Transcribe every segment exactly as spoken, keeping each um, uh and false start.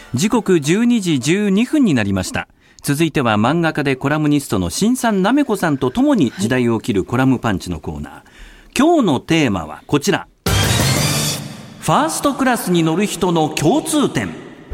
時刻じゅうにじじゅうにふんになりました。続いては漫画家でコラムニストの新さんなめこさんとともに時代を切るコラムパンチのコーナー、はい、今日のテーマはこちら。ファーストクラスに乗る人の共通点。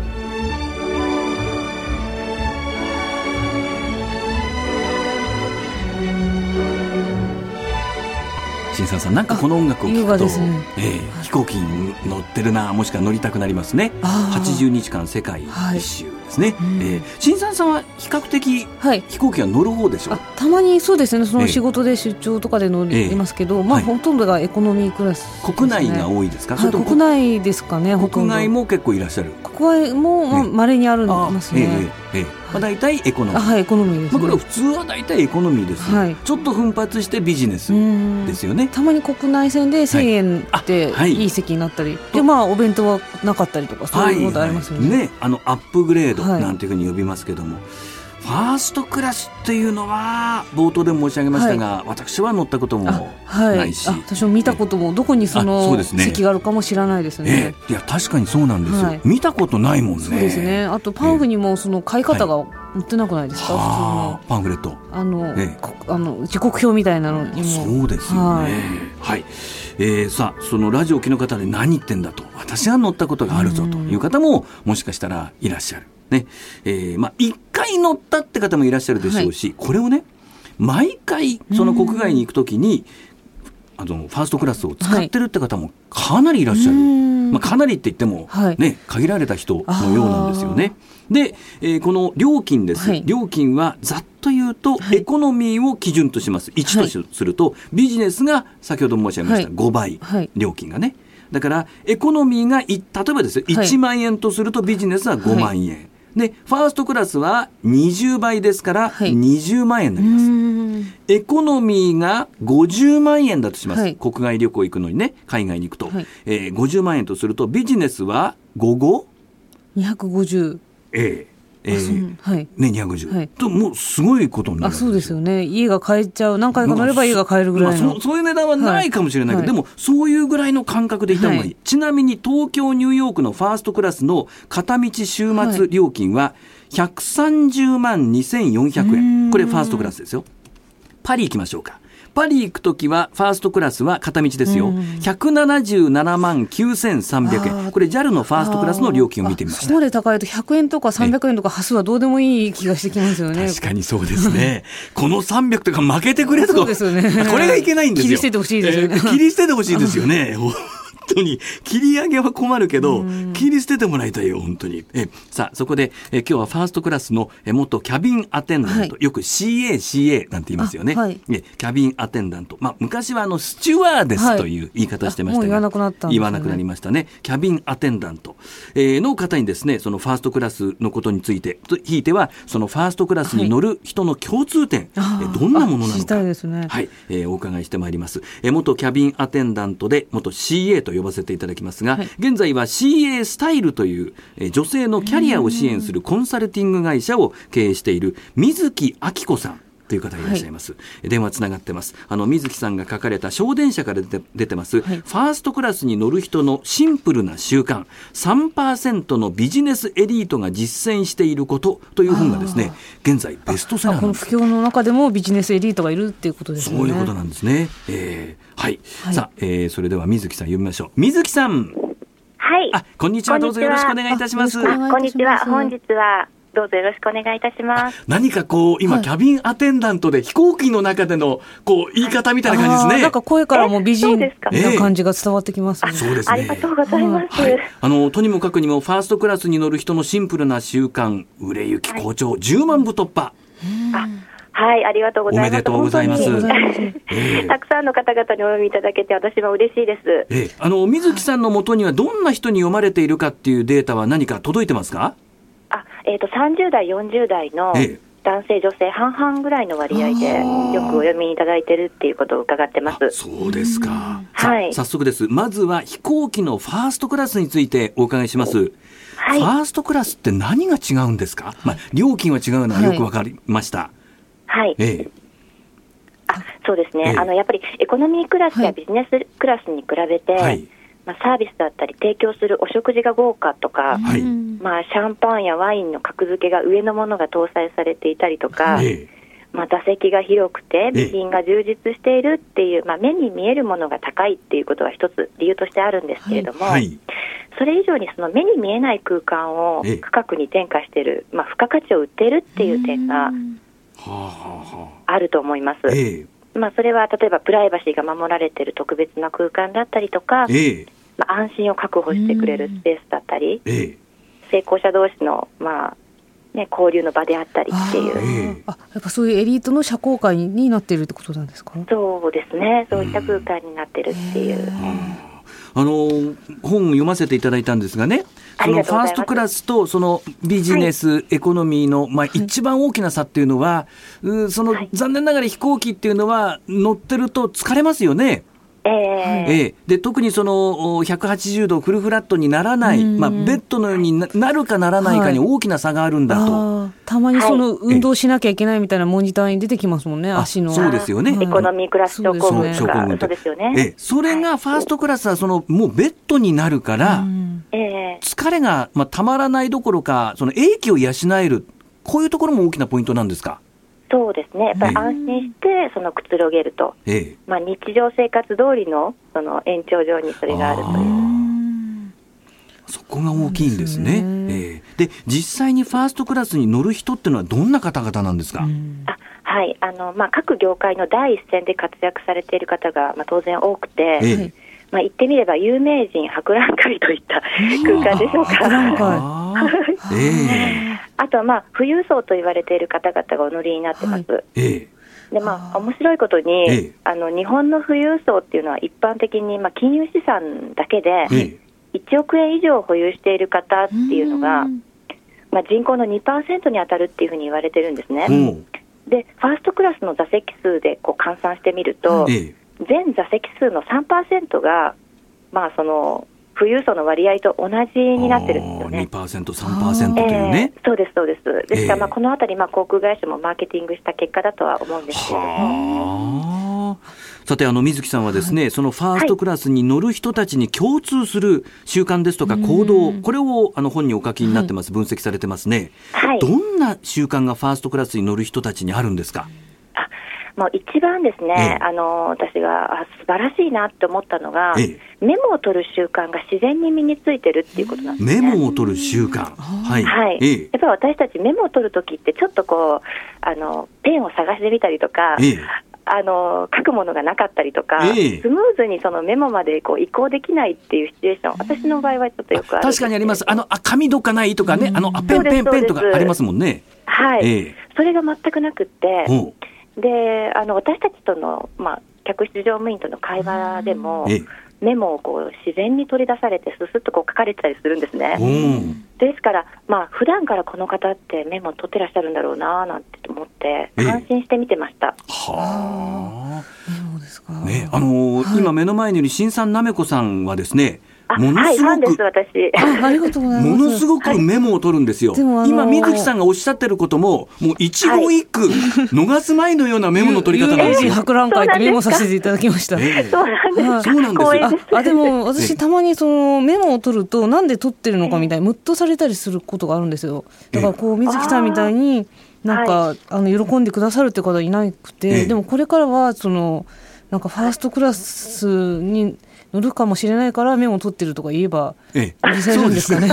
新さんさん、なんかこの音楽を聴くと、ねえー、飛行機に乗ってるな、もしくは乗りたくなりますね。はちじゅうにちかん世界一周ですね。はい、えー、新さんさんは比較的飛行機は乗る方でしょう。 はい、あ、たまにそうですね、その仕事で出張とかで乗りますけど、えーまあ、ほとんどがエコノミークラスですね。 国内が多いですか？ はい、国内ですかね。 国外も結構いらっしゃる。 国外もまあ稀にありますね。えーえーまあ、大体エコノミー。 はい、エコノミーですね。 まあ、これは普通は大体エコノミーです、はい、ちょっと奮発してビジネスですよね。 たまに国内線でせんえんでいい席になったり、はい、でまあお弁当はなかったりとか、そういうことありますよね。 はいはいね、あのアップグレードなんていうふうに呼びますけども、はい、ファーストクラスっていうのは冒頭でも申し上げましたが、はい、私は乗ったこともないし、 はい、私も見たことも、どこにその席があるかも知らないですね。 えー、いや確かにそうなんですよ、はい、見たことないもんね。 そうですね。あとパンフにもその買い方が載ってなくないですか？ はい、 普通のパンフレット、 あの、えー、あの時刻表みたいなのにも。 そうですよね。はい、はい、えー、さあそのラジオを聞きの方で何言ってんだと、私は乗ったことがあるぞという方ももしかしたらいらっしゃる。ねえーまあ、いっかい乗ったって方もいらっしゃるでしょうし、はい、これをね毎回その国外に行くときにあのファーストクラスを使ってるって方もかなりいらっしゃる、まあ、かなりって言っても、ね、はい、限られた人のようなんですよね。で、えー、この料金です、はい、料金はざっと言うと、はい、エコノミーを基準とします。いちとすると、はい、ビジネスが先ほど申し上げました、はい、ごばい、はい、料金がね。だからエコノミーが例えばですよ、いちまんえんとするとビジネスはごまんえん、はい、でファーストクラスはにじゅうばいですからにじゅうまんえんになります、はい、エコノミーがごじゅうまんえんだとします、はい、国外旅行行くのにね、海外に行くと、はい、えー、ごじゅうまんえんとするとビジネスはごごにひゃくごじゅう、 えーえーはいね、にひゃくごじゅう、はい、ともうすごいことになるんですよ。 あ、そうですよね。家が買えちゃう、何回か乗れば家が買えるぐらいの、まあ、 そ, そういう値段はないかもしれないけど、はい、でもそういうぐらいの感覚でいた方がいい、はい、ちなみに東京ニューヨークのファーストクラスの片道週末料金はひゃくさんじゅうまんにせんよんひゃくえん、これファーストクラスですよ。パリ行きましょうか。パリ行くときはファーストクラスは片道ですよ、ひゃくななじゅうななまんきゅうせんさんびゃくえん、これ ジャル のファーストクラスの料金を見てみました。 そこまで高いとひゃくえんとかさんびゃくえんとか端数はどうでもいい気がしてきますよね。 確かにそうですねこのさんびゃくとか負けてくれとか、 そうですよね、 これがいけないんですよ。 切り捨ててほしいですよね、 えー、切り捨ててほしいですよね本当に切り上げは困るけど切り捨ててもらいたいよ本当に。えさあそこでえ今日はファーストクラスのえ元キャビンアテンダント、はい、よく シーエーシーエー なんて言いますよね、はい、えキャビンアテンダント、まあ、昔はあのスチュワーデスという言い方してましたが、はい、もう言わなくなったんですよね。言わなくなりましたね。キャビンアテンダント、えー、の方にですね、そのファーストクラスのことについてひいてはそのファーストクラスに乗る人の共通点、はい、えどんなものなのか、 ですね、 はい、えー、お伺いしてまいります。え元キャビンアテンダントで元 シーエー と呼ばせていただきますが、はい、現在は シーエー スタイルという、えー、女性のキャリアを支援するコンサルティング会社を経営している水木明子さんという方がいらっしゃいます、はい、電話つながってます。あの水木さんが書かれた小電車から出て、出てます、はい、ファーストクラスに乗る人のシンプルな習慣 さんパーセント のビジネスエリートが実践していることという本がですね、現在ベストセラーなんです。 この不況の中でもビジネスエリートがいるっていうことですよね。 そういうことなんですね、えーはいはい、さあ、えー、それでは水木さん呼びましょう。水木さん、 はい、 あ、こんにちは、どうぞよろしくお願いいたします。 あ、こんにちは、本日はどうぞよろしくお願いいたします。 何かこう今、はい、キャビンアテンダントで飛行機の中でのこう言い方みたいな感じですね。 なんか声からも美人な感じが伝わってきますね。 そうですね。 ありがとうございます、はい、 あのとにもかくにもファーストクラスに乗る人のシンプルな習慣、売れ行き好調、はい、じゅうまんぶ突破。 あ、はい、ありがとうございます。 おめでとうございます。 えー、たくさんの方々にお読みいただけて私も嬉しいです。 えー、あの水木さんの元にはどんな人に読まれているかっていうデータは何か届いてますか？ あ、えーと、さんじゅうだいよんじゅうだいの男性女性半々ぐらいの割合でよくお読みいただいてるっていうことを伺ってます。 そうですか、 はい、 早速です。まずは飛行機のファーストクラスについてお伺いします。はい、ファーストクラスって何が違うんですか？まあ、料金は違うのはよく分かりました。 はい、 ええ、 あ、そうですね、ええ、あのやっぱりエコノミークラスやビジネスクラスに比べて、はい、まあ、サービスだったり提供するお食事が豪華とか、はい、 まあ、シャンパンやワインの格付けが上のものが搭載されていたりとか、ええ、まあ、座席が広くて備品が充実しているっていう、ええ、まあ、目に見えるものが高いっていうことが一つ理由としてあるんですけれども、はいはい、それ以上にその目に見えない空間を価格に転嫁している、まあ、付加価値を売っているっていう点があると思います。ええ、まあ、それは例えばプライバシーが守られている特別な空間だったりとか、ええ、まあ、安心を確保してくれるスペースだったり、ええ、成功者同士の、まあね、交流の場であったりっていう、 あ、やっぱそういうエリートの社交界になっているってことなんですか？ そうですね、そういった空間になってるっていう、 あの本を読ませていただいたんですがね、そのファーストクラスとそのビジネス、はい、エコノミーの、まあ、一番大きな差っていうのは、はい、その残念ながら飛行機っていうのは乗ってると疲れますよね。えーえー、で特にそのひゃくはちじゅうどフルフラットにならない、まあ、ベッドのように な, なるかならないかに大きな差があるんだと、 はい、たまにその運動しなきゃいけないみたいなモニターに出てきますもんね、足の。 そうですよね、 エコノミークラス症候群とか、そうですよね。 えそれがファーストクラスはそのもうベッドになるから、うん、疲れが、まあ、たまらないどころかその英気を養える、こういうところも大きなポイントなんですか？ そうですね、やっぱり安心してそのくつろげると、ええ、まあ、日常生活通り の, その延長上にそれがあるという、 そこが大きいんですね。ええ、で実際にファーストクラスに乗る人っていうのはどんな方々なんですか？ あ、はい、あのまあ、各業界の第一線で活躍されている方が、まあ、当然多くて、ええ、まあ、言ってみれば有名人博覧会といった空間でしょうか。博覧会、ええ、あとは、まあ、富裕層と言われている方々がお乗りになってます。はい、ええ、でまあ、面白いことに、ええ、あの日本の富裕層っていうのは一般的に、まあ、金融資産だけでいちおくえん以上保有している方っていうのが、まあ、人口の にパーセント に当たるっていうふうに言われてるんですね。でファーストクラスの座席数でこう換算してみると、ええ、全座席数の さんパーセント が、まあ、その富裕層の割合と同じになってるんですよね。 にパーセント、さんパーセント というね、 えー、そうですそうです。ですから、まあ、このあたり、まあ、航空会社もマーケティングした結果だとは思うんですけれども、 さてあの水木さんはですね、はい、そのファーストクラスに乗る人たちに共通する習慣ですとか行動、これをあの本にお書きになってます、はい、分析されてますね、はい、どんな習慣がファーストクラスに乗る人たちにあるんですか？ もう一番ですね、ええ、あの私があ素晴らしいなって思ったのが、ええ、メモを取る習慣が自然に身についてるっていうことなんですね。 メモを取る習慣、はい、はい、ええ、 やっぱり私たちメモを取るときってちょっとこうあのペンを探してみたりとか、ええ、あの書くものがなかったりとか、ええ、スムーズにそのメモまでこう移行できないっていうシチュエーション、私の場合はちょっとよくある。 確かにあります。あのあ紙どっかないとかね、あのあペンペンペンとかありますもんね。 はい、ええ、それが全くなくって、であの私たちとの、まあ、客室乗務員との会話でも、ええ、メモをこう自然に取り出されてススッとこう書かれてたりするんですね。ですから、まあ、普段からこの方ってメモを取ってらっしゃるんだろうななんて思って安心して見てました。ええ、はあ、そうですか、 ね、あのーはい、今目の前にいる新さんなめこさんはですね、 ものすごく、はい、ファンです私。 あ、ありがとうございます。 ものすごくメモを取るんですよ。はい、今水木さんがおっしゃってることももう一語一句逃すまいのようなメモの取り方なんですよ。 博覧会ってメモさせていただきました。 えー、そうなんです。 そうなんですよ。 ああでも私たまにそのメモを取るとなんで取ってるのかみたいにムッとされたりすることがあるんですよ。だからこう水木さんみたいになんか、はい、あの喜んでくださるって方いなくて、えー、でもこれからはそのなんかファーストクラスに乗るかもしれないからメモを取ってるとか言えば許されるんですかね。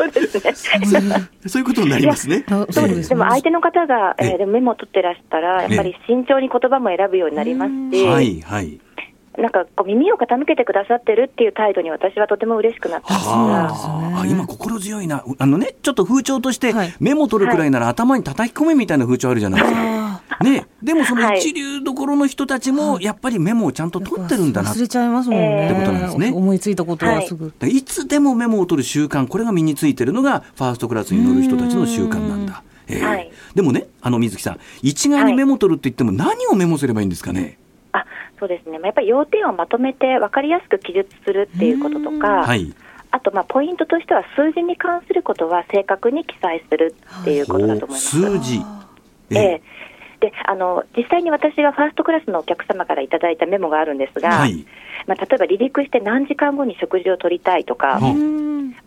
そういうことになりますね。 そうです。でも相手の方が、えー、でもメモを取ってらしたらやっぱり慎重に言葉も選ぶようになりますし、はいはい、なんかこう耳を傾けてくださってるっていう態度に私はとても嬉しくなったんですが、 あ、今心強いな。あのね、ちょっと風潮として、はい、メモ取るくらいなら頭に叩き込めみたいな風潮あるじゃないですか。ね、でもその一流どころの人たちもやっぱりメモをちゃんと取ってるんだな、 忘れちゃいますもんね、 ってことなんですね。 思いついたことはすぐ、 はい、いつでもメモを取る習慣、これが身についてるのがファーストクラスに乗る人たちの習慣なんだ。えーはい、でもね、あの水木さん、一概にメモ取るって言っても何をメモすればいいんですかね。 はい、あ、そうですね、やっぱり要点をまとめて分かりやすく記述するっていうこととか、はい、あとまあポイントとしては数字に関することは正確に記載するっていうことだと思います。 数字、 えーえーであの実際に私がファーストクラスのお客様からいただいたメモがあるんですが、はい、まあ、例えば離陸して何時間後に食事を取りたいとか、あ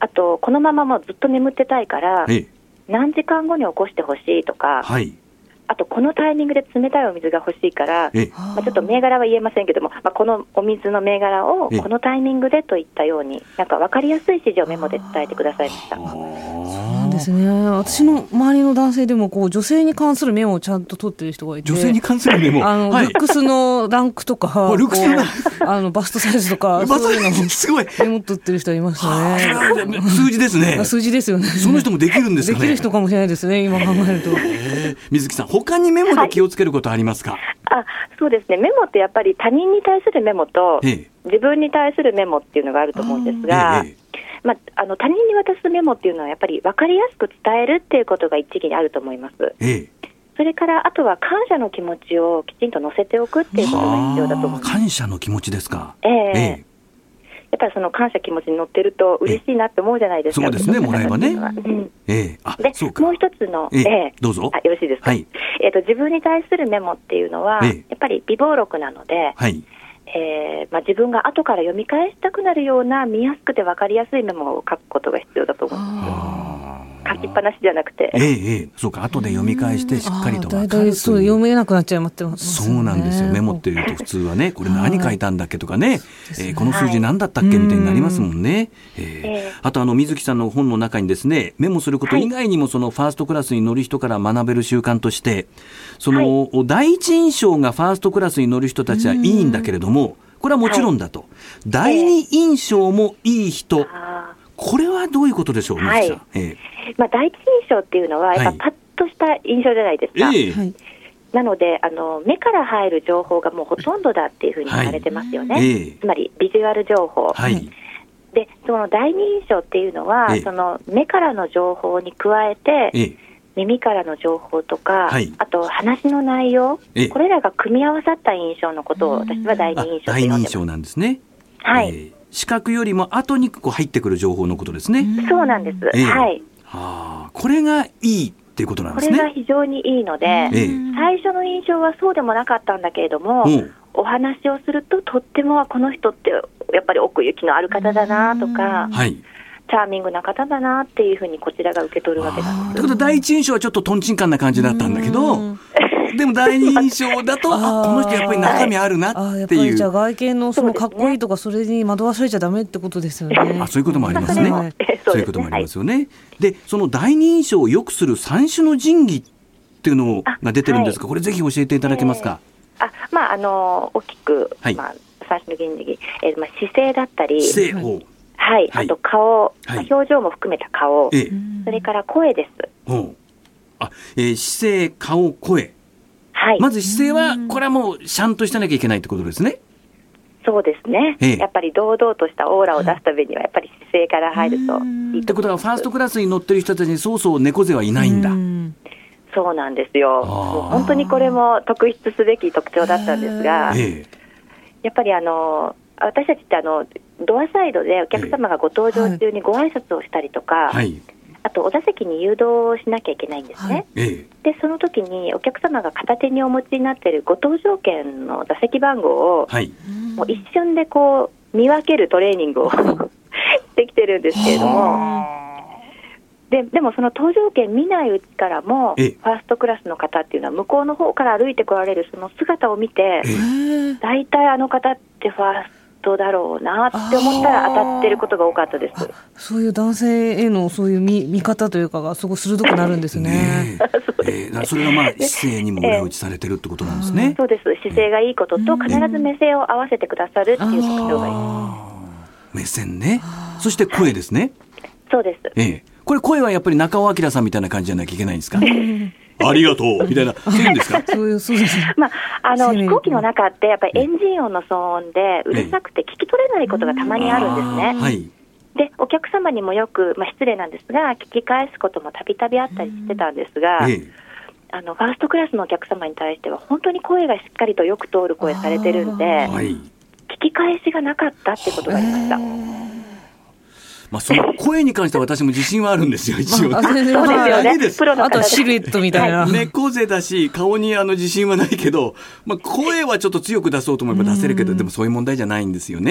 あとこのままもうずっと眠ってたいからええ何時間後に起こしてほしいとか、 はい、 あとこのタイミングで冷たいお水が欲しいから、 ええまあ、ちょっと銘柄は言えませんけども、まあ、このお水の銘柄をこのタイミングでといったように、なんか分かりやすい指示をメモで伝えてくださいました。 そうなんですね。私の周りの男性でもこう女性に関するメモをちゃんと取ってる人がいて、 女性に関するメモ、 あの、はい、ルックスのランクとかルックスのランクあのバストサイズとかそういうのもすごいメモ取ってる人いましたね。 数字ですね。 数字ですよね。 その人もできるんですかね。 できる人かもしれないですね、今考えると。 えー、水木さん、他にメモで気をつけることありますか？ はい、あ、そうですね。メモってやっぱり他人に対するメモと、ええ、自分に対するメモっていうのがあると思うんですが、ええまあ、あの他人に渡すメモっていうのはやっぱり分かりやすく伝えるっていうことが一義にあると思います。ええ、それからあとは感謝の気持ちをきちんと載せておくっていうことが必要だと思います。 感謝の気持ちですか？ ええええ、やっぱりその感謝気持ちに載ってると嬉しいなって思うじゃないですか。 そうですね、もらえばね。うん、ええ、あ、 でそうか。 もう一つの、 ええええ、どうぞ。 あ、よろしいですか？はい、えーと、自分に対するメモっていうのは、ええ、やっぱり備忘録なので、はい、えーまあ、自分が後から読み返したくなるような見やすくて分かりやすいメモを書くことが必要だと思います。書きっぱなしじゃなくて、 ええええ、そうか、後で読み返してしっかりと分かる。 そう読めなくなっちゃいますね。 そうなんですよ。メモっていうと普通はね、これ何書いたんだっけとかね、えー、この数字何だったっけみたいになりますもんね。えーえー、あとあの水木さんの本の中にですね、メモすること以外にもそのファーストクラスに乗る人から学べる習慣として、その、はい、第一印象がファーストクラスに乗る人たちはいいんだけれども、これはもちろんだと、はい、第二印象もいい人、えー、これはどういうことでしょう、水木さん。はい、えーまあ、第一印象っていうのはやっぱパッとした印象じゃないですか。はい、なのであの目から入る情報がもうほとんどだっていうふうに言われてますよね。はい、つまりビジュアル情報、はい、でその第二印象っていうのは、その目からの情報に加えて耳からの情報とか、はい、あと話の内容、これらが組み合わさった印象のことを私は第二印象と呼んでます。 第二印象なんですね。 はい、えー、視覚よりも後にこう入ってくる情報のことですね。 そうなんです。えー、はい。 はあ、これがいいっていうことなんですね。 これが非常にいいので、ええ、最初の印象はそうでもなかったんだけれども、お話をするととってもこの人ってやっぱり奥行きのある方だなとか、はい、チャーミングな方だなっていうふうにこちらが受け取るわけなんです。 ということで第一印象はちょっとトンチンカンな感じだったんだけど、でも第二印象だとあこの人やっぱり中身あるなっていう、 あやっぱりじゃあ外見のそのかっこいいとかそれに惑わされちゃダメってことですよね。 あそういうこともありますね。はい、そういうこともありますよね。はい、でその第二印象を良くする三種の神器っていうのが出てるんですが、これぜひ教えていただけますか？ えー、あまああの大きく、はい、まあ、三種の神器、えーまあ、姿勢だったり、 姿勢をはい、あと顔、はい、表情も含めた顔、ええ、それから声です。 おあ、えー、姿勢、顔、声、はい、まず姿勢はこれはもうシャンとしてなきゃいけないってことですね。 そうですね、ええ、やっぱり堂々としたオーラを出すためにはやっぱり姿勢から入るといいってことはファーストクラスに乗ってる人たちにそうそう猫背はいないんだ。 んそうなんですよ。本当にこれも特筆すべき特徴だったんですが、ええ、やっぱりあの私たちってあのドアサイドでお客様がご搭乗中にご挨拶をしたりとか、はい、あとお座席に誘導しなきゃいけないんですね。はい、でその時にお客様が片手にお持ちになっているご搭乗券の座席番号を、はい、もう一瞬でこう見分けるトレーニングをしてきてるんですけれども、で, でもその搭乗券見ないうちからもファーストクラスの方っていうのは向こうの方から歩いてこられるその姿を見て、大体あの方ってファーストだろうなって思ったら当たってることが多かったです。 そういう男性へのそういう 見, 見方というかがすごく鋭くなるんですね。ねえー、それがまあ姿勢にも裏打ちされてるってことなんですね。えー、 そうです。姿勢がいいことと必ず目線を合わせてくださるっていう特徴がいい。 目線ね。そして声ですね。 そうです。 えー、これ声はやっぱり中尾明さんみたいな感じじゃなきゃいけないんですか？ありがとうみたいな、そういうんですか？ そういうそうです。 まああの飛行機の中ってやっぱりエンジン音の騒音でうるさくて聞き取れないことがたまにあるんですね。はい。でお客様にもよく、まあ、失礼なんですが聞き返すこともたびたびあったりしてたんですが、ええ、あのファーストクラスのお客様に対しては本当に声がしっかりとよく通る声されてるんで、はい、聞き返しがなかったってことがありました。 まあ、その声に関しては私も自信はあるんですよ、一応。 まあ、そうですよね。プロの方で。あとシルエットみたいな。 猫背だし、顔にあの自信はないけど、まあ、声はちょっと強く出そうと思えば出せるけど、でもそういう問題じゃないんですよね。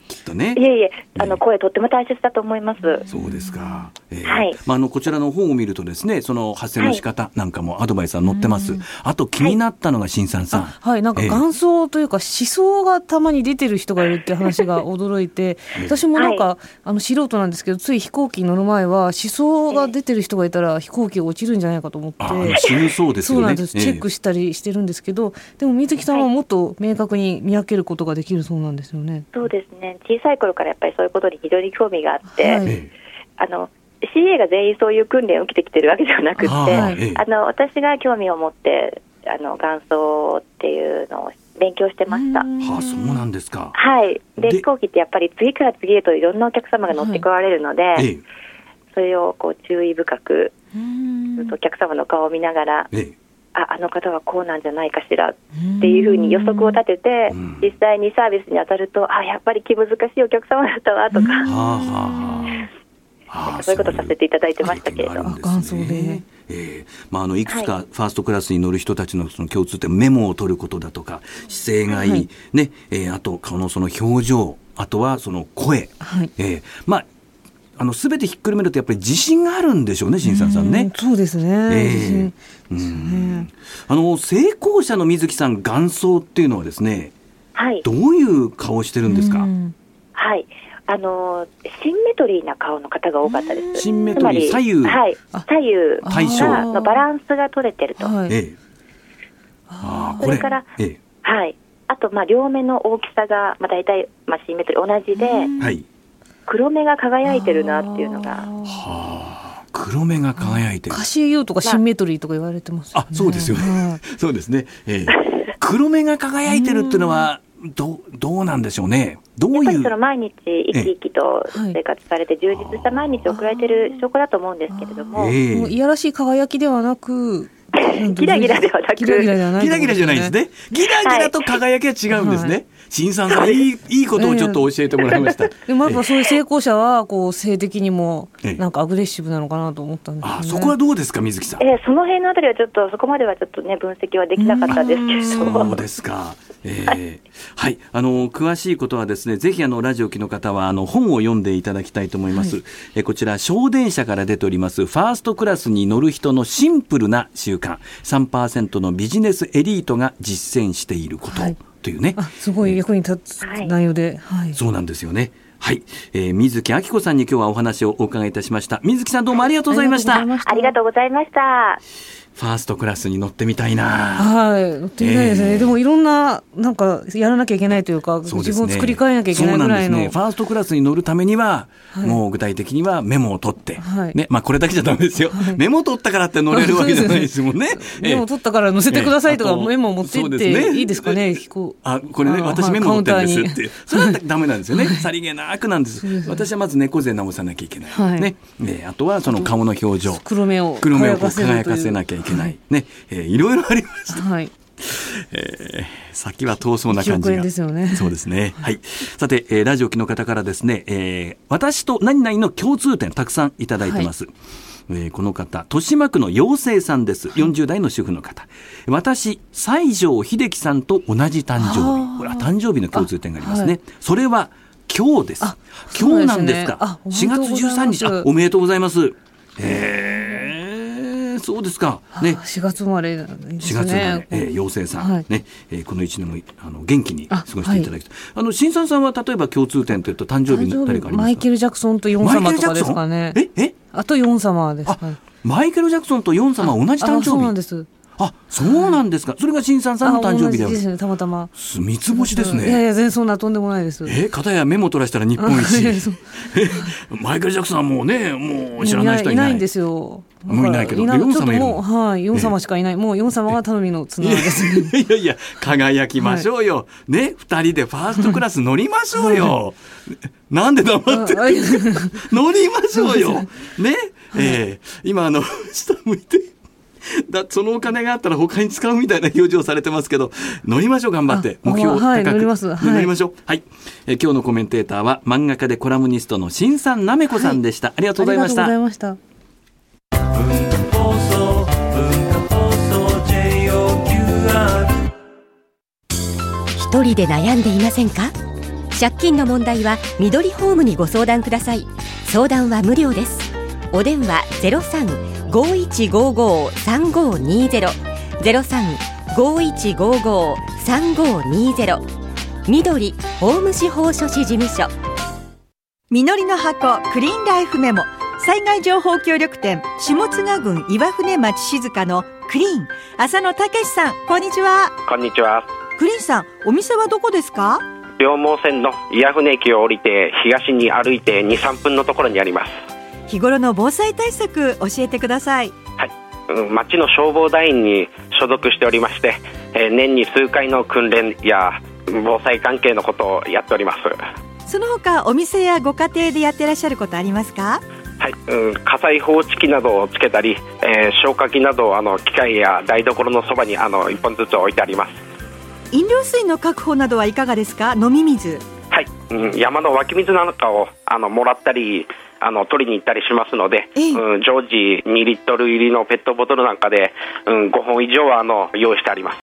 きっとね。 いえいえ、あの声とっても大切だと思います。 そうですか。えーはい。 まあ、あのこちらの本を見るとですね、その発声の仕方なんかもアドバイスは載ってます。はい、あと気になったのが新さんさん。 はい、なんか眼相というか、えー、思想がたまに出てる人がいるって話が驚いて、私もなんか、はい、あの素人なんですけど、つい飛行機に乗る前は思想が出てる人がいたら飛行機が落ちるんじゃないかと思って、 あ、死ぬそうですよね。 そうなんです。チェックしたりしてるんですけど、えー、でも水木さんはもっと明確に見分けることができるそうなんですよね。 そうですね。小さい頃からやっぱりそういうことに非常に興味があって、はい、あの シーエー が全員そういう訓練を受けてきてるわけではなくって、はい、あの私が興味を持ってあの眼相っていうのを勉強してました。はあ、そうなんですか。 はい。で、飛行機ってやっぱり次から次へといろんなお客様が乗ってこられるので、はい、それをこう注意深くお客様の顔を見ながら、ええ、あ, あの方はこうなんじゃないかしらっていうふうに予測を立てて、実際にサービスに当たると、あ、やっぱり気難しいお客様だったわとか、はあはあ、そういうことさせていただいてましたけれど、 眼相で、 えーまあ、あのいくつかファーストクラスに乗る人たちのその共通点、メモを取ることだとか姿勢がいい、はい、ねえー、あと顔のその表情、あとはその声、はい、えー、まああの全てひっくるめるとやっぱり自信があるんでしょうね、新さんさんね。 うん、そうですね、えーうん、あの成功者の水木さん、眼相っていうのはですね、はい、どういう顔してるんですか？ はい、あのシンメトリーな顔の方が多かったです。 シンメトリー、左右、 はい、左右がのバランスが取れてると、はい、ええ、あ、それから、ええ、はい、あとまあ両目の大きさが、まあ、大体、まあ、シンメトリー同じで、はい、黒目が輝いてるなっていうのが、はあ、黒目が輝いてる。 カシエユーとかシンメトリーとか言われてます、ね、 あ、そうですよね、そうですね、えー、黒目が輝いてるっていうのはど, どうなんでしょうね。どういう、やっぱりその毎日生き生きと生活されて充実した毎日を送られている証拠だと思うんですけれども、 えー、もういやらしい輝きではなくギラギラではなくギラギラじゃない、 ギラギラじゃないですね。ギラギラと輝きは違うんですね、はい、新さんさん、いい、いいことをちょっと教えてもらいました。 でもやっぱそういう成功者はこう性的にもなんかアグレッシブなのかなと思ったんですよね。 あ、そこはどうですか、水木さん。 えー、その辺のあたりはちょっとそこまではちょっとね分析はできなかったですけれども。 そうですか。えー、はい、あの詳しいことはですね、ぜひあのラジオ機の方はあの本を読んでいただきたいと思います、はい、えこちら小電車から出ておりますファーストクラスに乗る人のシンプルな習慣 さんパーセント のビジネスエリートが実践していること、はい、というね、 あ、すごい役に立つ内容で、 はいはい、そうなんですよね。はい、えー、水木明子さんに今日はお話をお伺いいたしました。水木さん、どうもありがとうございました。 ありがとうございました。 ファーストクラスに乗ってみたいな。 はい、乗ってみたいですね、えー、でもいろんななんかやらなきゃいけないというか、そうですね、自分を作り変えなきゃいけないぐらいの。そうなんですね。 ファーストクラスに乗るためには、はい、もう具体的にはメモを取って、はい、ね、まあこれだけじゃダメですよ、はい、メモ取ったからって乗れるわけじゃないですもんね。 メモ取ったから乗せてくださいとか、えー、メモを持っていっていいですかね。 あ、これね、私メモ持ってるんですって、それはダメなんですよね。さりげなくなんです。私はまず猫背直さなきゃいけない、はい、ね、えー、あとはその顔の表情、 黒目を黒目を輝かせなきゃいけない、はい、ね、えー、いろいろありました、はい、えー、先は遠そうな感じが。 いちおくえんですよね。 そうですね、はい、さて、えー、ラジオ機の方からですね、えー、私と何々の共通点たくさんいただいてます、はい、えー、この方豊島区の妖精さんです、はい、よんじゅう代の主婦の方。私西城秀樹さんと同じ誕生日、これは誕生日の共通点がありますね、はい、それは今日です。今日なんですか。ですね、しがつじゅうさんにち、あ、おめでとうございます。えー、そうですか、ね、 しがつ生まれなんですね。 しがつ生まれ、えー、妖精さん、はい、ね、えー、このいちねんもあの元気に過ごしていただきたい。あ、はい、あの新さんさんは例えば共通点というと誕生日の誰かありますか？ マイケル・ジャクソンとヨン様とかですかね。 ええあとヨン様ですかね。 マイケル・ジャクソンとヨン様は同じ誕生日。 そうなんです。 あ、そうなんですか。それが新さんさんの誕生日では。 同じですね、たまたま。 三つ星ですね。 いやいや、全然そんなとんでもないです。 え、片やメモ取らしたら日本一。マイケル・ジャクソンはもうね、もう知らない人いない。 いないんですよ。 もういないけど、ヨン様いるの。 はい、ヨン様しかいない。もうヨン様が頼みの綱ですね。 いやいや、輝きましょうよ。ね、二人でファーストクラス乗りましょうよ。なんで黙って乗りましょうよ。ね、えー、今あの下向いて。だそのお金があったら他に使うみたいな表情されてますけど、乗りましょう、頑張って目標を高く、はい、乗ります、はい、乗りましょう、はい、え今日のコメンテーターは漫画家でコラムニストの新さんなめこさんでした、はい、ありがとうございました。 ありがとうございました。 一人で悩んでいませんか？ 借金の問題はみどりホームにご相談ください。相談は無料です。お電話 ゼロさん ごーいちごーごー さんごーにーゼロ ゼロさん ごーいちごーごー さんごーにーゼロみどりホーム司法書士事務所。 みのりの箱クリーンライフメモ、災害情報協力店下津賀郡岩船町静香のクリーン浅野武さん、こんにちは。 こんにちは。 クリーンさん、お店はどこですか？ 両毛線の岩船駅を降りて東に歩いて にさんぷんのところにあります。 日頃の防災対策教えてください。 はい、うん、町の消防団員に所属しておりまして、えー、年に数回の訓練や防災関係のことをやっております。 その他お店やご家庭でやってらっしゃることありますか？ はい、うん、火災報知器などをつけたり、えー、消火器などをあの機械や台所のそばにあのいっぽんずつ置いてあります。 飲料水の確保などはいかがですか？飲み水。 はい、うん、山の湧き水なんかをあのもらったりあの取りに行ったりしますので、 ええ、 うん、常時にリットル入りのペットボトルなんかで、うん、ごほん以上はあの用意してあります。